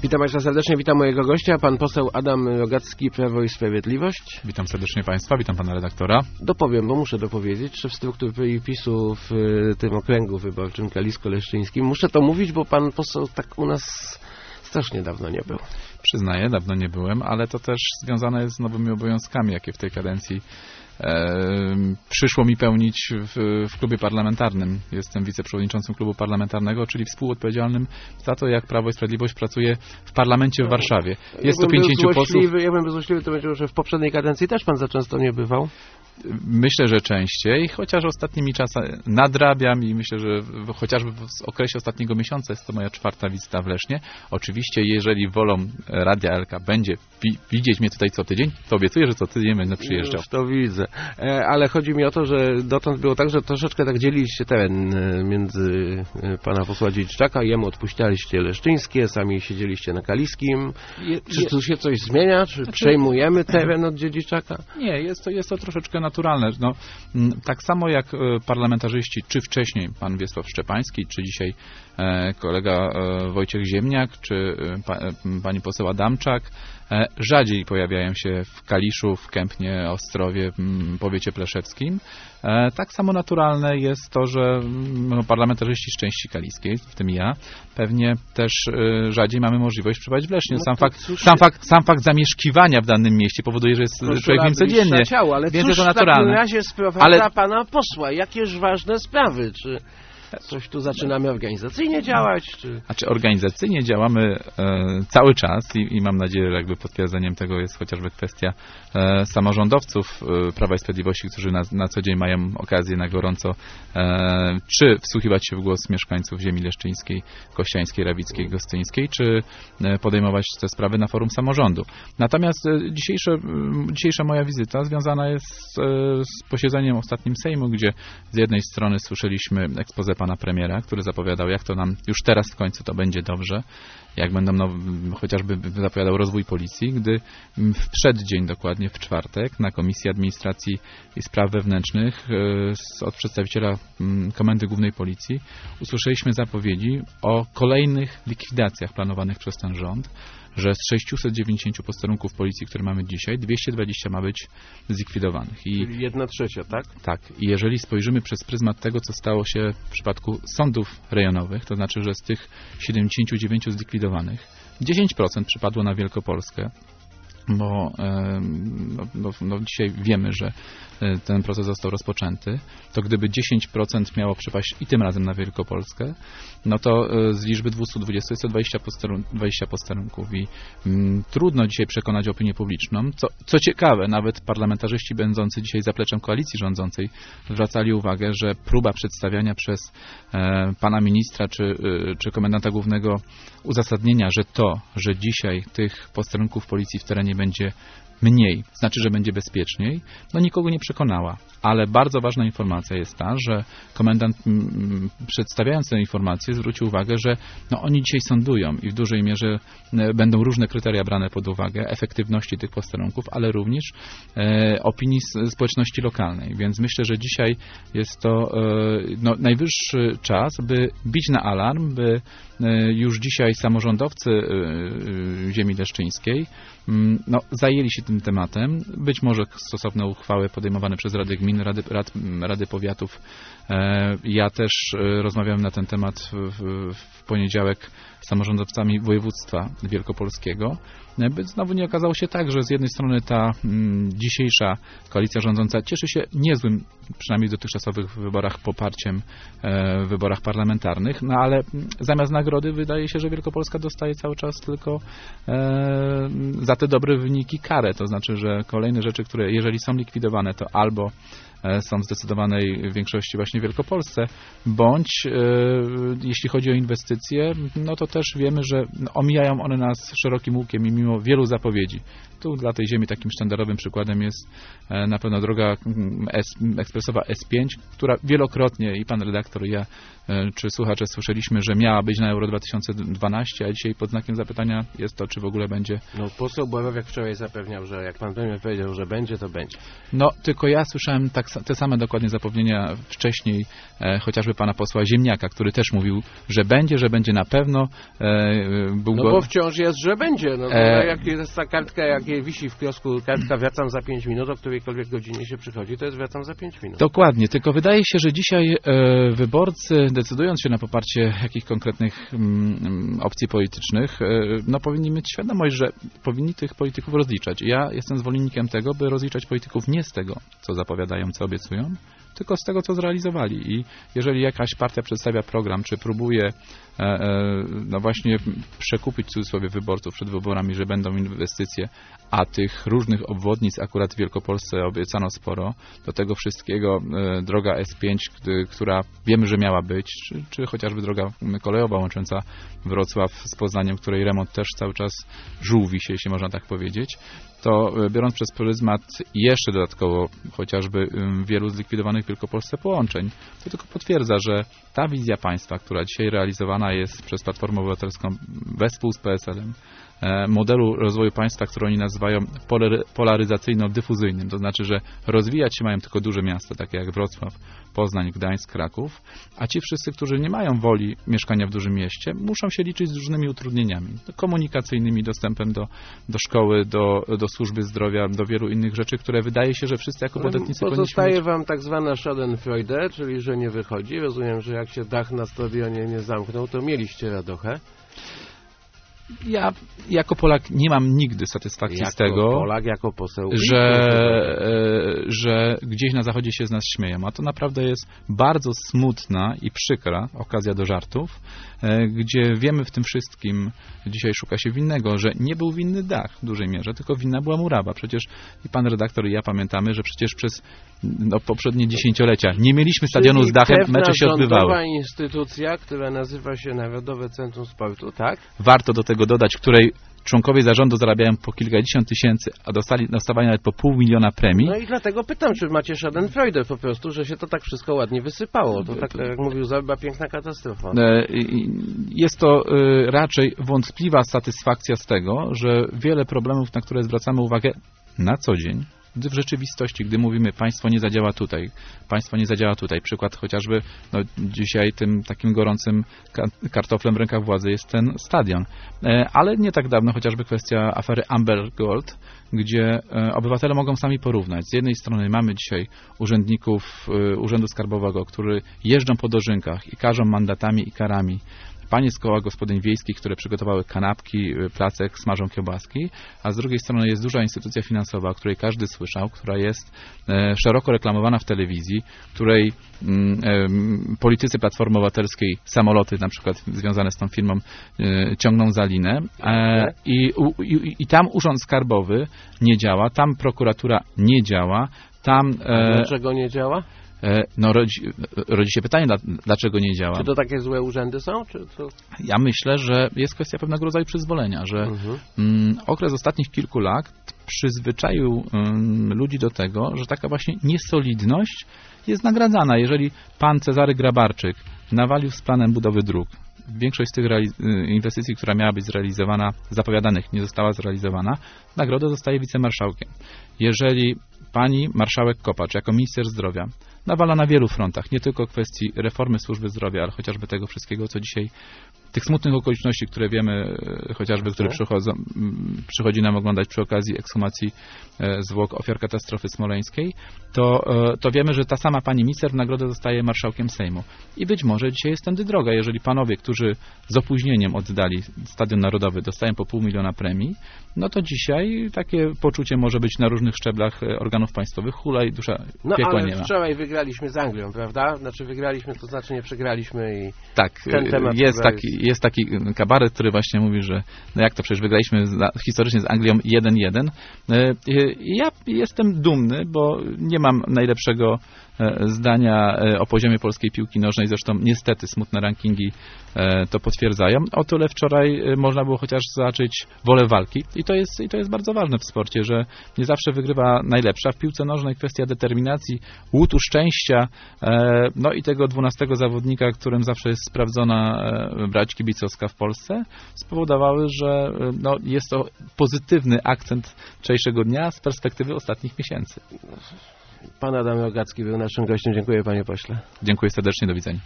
Witam Państwa serdecznie, witam mojego gościa, pan poseł Adam Rogacki, Prawo i Sprawiedliwość. Witam serdecznie Państwa, witam pana redaktora. Dopowiem, bo muszę dopowiedzieć, że w strukturze PiS-u w tym okręgu wyborczym kalisko-leszczyńskim, muszę to mówić, bo pan poseł tak u nas strasznie dawno nie był. Przyznaję, dawno nie byłem, ale to też związane jest z nowymi obowiązkami, jakie w tej kadencji przyszło mi pełnić w klubie parlamentarnym. Jestem wiceprzewodniczącym klubu parlamentarnego, czyli współodpowiedzialnym za to, jak Prawo i Sprawiedliwość pracuje w parlamencie w Warszawie. Jest to 50 posłów. Ja bym złośliwy, to będzie, że w poprzedniej kadencji też pan za często nie bywał. Myślę, że częściej, chociaż ostatnimi czasami nadrabiam i myślę, że chociażby w okresie ostatniego miesiąca jest to moja 4. wizyta w Lesznie. Oczywiście, jeżeli wolą Radia Elka będzie widzieć mnie tutaj co tydzień, to obiecuję, że co tydzień będę przyjeżdżał. Już to widzę. Ale chodzi mi o to, że dotąd było tak, że troszeczkę tak dzieliliście teren między pana posła Dziedziczaka, jemu odpuścialiście leszczyńskie, sami siedzieliście na kaliskim. Czy tu się coś zmienia? Czy przejmujemy teren od Dziedziczaka? Nie, jest to troszeczkę naturalne. No, tak samo jak parlamentarzyści, czy wcześniej pan Wiesław Szczepański, czy dzisiaj kolega Wojciech Ziemniak, czy pani poseł Adamczak, rzadziej pojawiają się w Kaliszu, w Kępnie, Ostrowie, w powiecie pleszewskim. Tak samo naturalne jest to, że parlamentarzyści z części kaliskiej, w tym ja, pewnie też rzadziej mamy możliwość przebywać w Lesznie. Sam fakt zamieszkiwania w danym mieście powoduje, że jest człowiek w nim codziennie. Ale więc cóż to naturalne. w takim razie sprowadza pana posła? Jakież ważne sprawy? Czy coś tu zaczynamy organizacyjnie działać? Znaczy organizacyjnie działamy cały czas i mam nadzieję, że jakby potwierdzeniem tego jest chociażby kwestia samorządowców Prawa i Sprawiedliwości, którzy na co dzień mają okazję na gorąco czy wsłuchiwać się w głos mieszkańców ziemi leszczyńskiej, kościańskiej, rawickiej, gostyńskiej, czy podejmować te sprawy na forum samorządu. Natomiast dzisiejsza moja wizyta związana jest z posiedzeniem ostatnim Sejmu, gdzie z jednej strony słyszeliśmy expose pana premiera, który zapowiadał, jak to nam już teraz w końcu to będzie dobrze, jak będą chociażby zapowiadał rozwój policji, gdy w przeddzień, dokładnie w czwartek, na Komisji Administracji i Spraw Wewnętrznych od przedstawiciela Komendy Głównej Policji usłyszeliśmy zapowiedzi o kolejnych likwidacjach planowanych przez ten rząd, że z 690 posterunków policji, które mamy dzisiaj, 220 ma być zlikwidowanych. Czyli 1/3, tak? Tak. I jeżeli spojrzymy przez pryzmat tego, co stało się w przypadku sądów rejonowych, to znaczy, że z tych 79 zlikwidowanych 10% przypadło na Wielkopolskę, bo dzisiaj wiemy, że ten proces został rozpoczęty, to gdyby 10% miało przepaść i tym razem na Wielkopolskę, no to z liczby 220 jest to 20 posterunków i trudno dzisiaj przekonać opinię publiczną. Co ciekawe, nawet parlamentarzyści będący dzisiaj zapleczem koalicji rządzącej zwracali uwagę, że próba przedstawiania przez pana ministra czy komendanta głównego uzasadnienia, że dzisiaj tych posterunków policji w terenie będzie mniej, znaczy, że będzie bezpieczniej, no nikogo nie przekonała. Ale bardzo ważna informacja jest ta, że komendant przedstawiając tę informację zwrócił uwagę, że oni dzisiaj sądują i w dużej mierze będą różne kryteria brane pod uwagę, efektywności tych posterunków, ale również opinii społeczności lokalnej. Więc myślę, że dzisiaj jest to najwyższy czas, by bić na alarm, by już dzisiaj samorządowcy ziemi leszczyńskiej zajęli się tym tematem. Być może stosowne uchwały podejmowane przez Rady Gmin, Rady Powiatów. Ja też rozmawiałem na ten temat w poniedziałek z samorządowcami województwa wielkopolskiego. By znowu nie okazało się tak, że z jednej strony ta dzisiejsza koalicja rządząca cieszy się niezłym, przynajmniej w dotychczasowych wyborach, poparciem w wyborach parlamentarnych, ale zamiast nagrody wydaje się, że Wielkopolska dostaje cały czas tylko za te dobre wyniki karę. To znaczy, że kolejne rzeczy, które jeżeli są likwidowane, to albo są w zdecydowanej większości właśnie w Wielkopolsce, bądź jeśli chodzi o inwestycje, no to też wiemy, że omijają one nas szerokim łukiem i mimo wielu zapowiedzi. Tu dla tej ziemi takim sztandarowym przykładem jest na pewno droga ekspresowa S5, która wielokrotnie i pan redaktor, i ja, czy słuchacze słyszeliśmy, że miała być na Euro 2012, a dzisiaj pod znakiem zapytania jest to, czy w ogóle będzie. Poseł Błażewiak wczoraj zapewniał, że jak pan premier powiedział, że będzie, to będzie. Tylko ja słyszałem tak te same dokładnie zapewnienia wcześniej chociażby pana posła Ziemniaka, który też mówił, że będzie na pewno. Bo wciąż jest, że będzie. Jak jest ta kartka, jak je wisi w kiosku, kartka wracam za 5 minut, o którejkolwiek godzinie się przychodzi, to jest wracam za 5 minut. Dokładnie, tylko wydaje się, że dzisiaj wyborcy, decydując się na poparcie jakich konkretnych opcji politycznych, powinni mieć świadomość, że powinni tych polityków rozliczać. Ja jestem zwolennikiem tego, by rozliczać polityków nie z tego, co zapowiadają, co obiecują, tylko z tego, co zrealizowali. I jeżeli jakaś partia przedstawia program, czy próbuje właśnie przekupić w cudzysłowie wyborców przed wyborami, że będą inwestycje, a tych różnych obwodnic akurat w Wielkopolsce obiecano sporo, do tego wszystkiego droga S5, która wiemy, że miała być, czy chociażby droga kolejowa łącząca Wrocław z Poznaniem, której remont też cały czas żółwi się, jeśli można tak powiedzieć, to biorąc przez pryzmat jeszcze dodatkowo chociażby wielu zlikwidowanych w Wielkopolsce połączeń, to tylko potwierdza, że ta wizja państwa, która dzisiaj realizowana jest przez Platformę Obywatelską wespół z PSL-em, modelu rozwoju państwa, który oni nazywają polaryzacyjno-dyfuzyjnym, to znaczy, że rozwijać się mają tylko duże miasta, takie jak Wrocław, Poznań, Gdańsk, Kraków, a ci wszyscy, którzy nie mają woli mieszkania w dużym mieście, muszą się liczyć z różnymi utrudnieniami komunikacyjnymi, dostępem do szkoły, do służby zdrowia, do wielu innych rzeczy, które wydaje się, że wszyscy jako podatnicy powinniśmy Pozostaje wam tak zwana schadenfreude, czyli że nie wychodzi. Rozumiem, że jak się dach na stadionie nie zamknął, to mieliście radochę. Ja jako Polak nie mam nigdy satysfakcji z tego, Polak, jako poseł, że gdzieś na zachodzie się z nas śmieją. A to naprawdę jest bardzo smutna i przykra okazja do żartów, gdzie wiemy w tym wszystkim, dzisiaj szuka się winnego, że nie był winny dach w dużej mierze, tylko winna była murawa. Przecież i pan redaktor i ja pamiętamy, że przecież przez poprzednie dziesięciolecia nie mieliśmy stadionu z dachem, mecze się odbywały. Rządowa instytucja, która nazywa się Narodowe Centrum Sportu, tak? Warto do tego dodać, której członkowie zarządu zarabiają po kilkadziesiąt tysięcy, a dostawali nawet po 500 000 premii. No i dlatego pytam, czy macie schadenfreude po prostu, że się to tak wszystko ładnie wysypało. To tak jak mówił Zalba, piękna katastrofa. Jest to raczej wątpliwa satysfakcja z tego, że wiele problemów, na które zwracamy uwagę na co dzień, gdy w rzeczywistości, gdy mówimy państwo nie zadziała tutaj, przykład chociażby dzisiaj tym takim gorącym kartoflem w rękach władzy jest ten stadion. Ale nie tak dawno chociażby kwestia afery Amber Gold, gdzie obywatele mogą sami porównać. Z jednej strony mamy dzisiaj urzędników Urzędu Skarbowego, którzy jeżdżą po dożynkach i karzą mandatami i karami panie z koła gospodyń wiejskich, które przygotowały kanapki, placek, smażą kiełbaski, a z drugiej strony jest duża instytucja finansowa, o której każdy słyszał, która jest szeroko reklamowana w telewizji, której politycy Platformy Obywatelskiej samoloty na przykład związane z tą firmą ciągną za linę i tam urząd skarbowy nie działa, tam prokuratura nie działa, tam... Dlaczego nie działa? Rodzi się pytanie, dlaczego nie działa. Czy to takie złe urzędy są? Czy to... Ja myślę, że jest kwestia pewnego rodzaju przyzwolenia, że okres ostatnich kilku lat przyzwyczaił ludzi do tego, że taka właśnie niesolidność jest nagradzana. Jeżeli pan Cezary Grabarczyk nawalił z planem budowy dróg, większość z tych inwestycji, która miała być zrealizowana, zapowiadanych, nie została zrealizowana, nagrodę dostaje wicemarszałkiem. Jeżeli pani marszałek Kopacz jako minister zdrowia nawala na wielu frontach, nie tylko kwestii reformy służby zdrowia, ale chociażby tego wszystkiego, co dzisiaj, tych smutnych okoliczności, które wiemy, chociażby, które przychodzi nam oglądać przy okazji ekshumacji zwłok ofiar katastrofy smoleńskiej, to wiemy, że ta sama pani minister w nagrodę zostaje marszałkiem Sejmu. I być może dzisiaj jest tędy droga, jeżeli panowie, którzy z opóźnieniem oddali Stadion Narodowy, dostają po 500 000 premii, no to dzisiaj takie poczucie może być na różnych szczeblach organów państwowych, hula i dusza piekła nie ma. Wczoraj wygraliśmy z Anglią, prawda? Znaczy wygraliśmy, to znaczy nie przegraliśmy i tak, ten temat jest taki kabaret, który właśnie mówi, że no jak to przecież wygraliśmy historycznie z Anglią 1-1. Ja jestem dumny, bo nie mam najlepszego zdania o poziomie polskiej piłki nożnej, zresztą niestety smutne rankingi to potwierdzają. O tyle wczoraj można było chociaż zobaczyć wolę walki i to jest bardzo ważne w sporcie, że nie zawsze wygrywa najlepsza. W piłce nożnej kwestia determinacji, łutu szczęścia, no i tego 12 zawodnika, którym zawsze jest sprawdzona brać kibicowska w Polsce, spowodowały, że no, jest to pozytywny akcent jutrzejszego dnia z perspektywy ostatnich miesięcy. Pan Adam Rogacki był naszym gościem. Dziękuję, panie pośle. Dziękuję serdecznie, do widzenia.